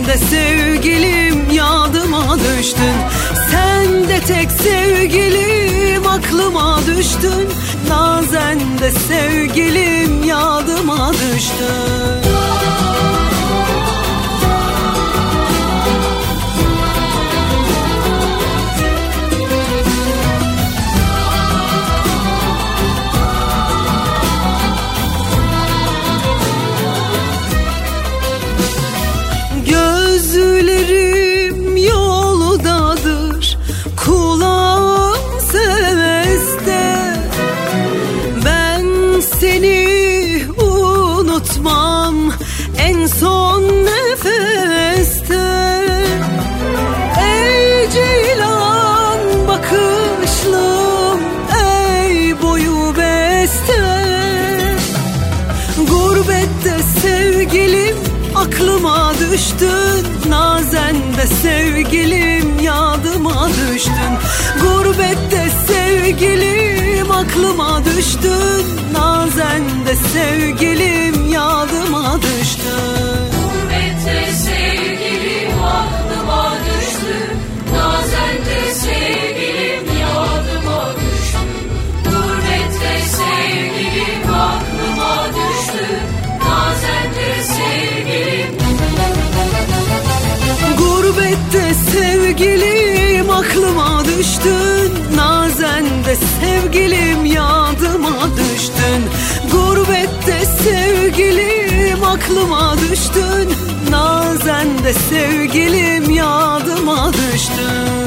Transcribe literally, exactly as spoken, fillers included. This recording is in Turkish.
de sevgilim yadıma düştün. Sen de tek sevgilim aklıma düştün. Nazen de sevgilim yadıma düştün. Gözlerim yoldadır, kulağım seveste. Ben seni unutmam en son nefeste. Ey ceylan bakışlım, ey boyu beste. Gurbette sevgilim aklıma düştün. Nazen de sevgilim yadıma düştün. Gurbette sevgilim aklıma düştün. Nazen de sevgilim yadıma düştün. Gurbette sevgilim aklıma düştü. Nazen de sevgilim yadıma düştü. Gurbette sevgilim aklıma düştü. Nazen de sevgilim. Gurbette sevgilim aklıma düştün. Nazen de sevgilim yadıma düştün. Gurbette sevgilim aklıma düştün. Nazen de sevgilim yadıma düştün.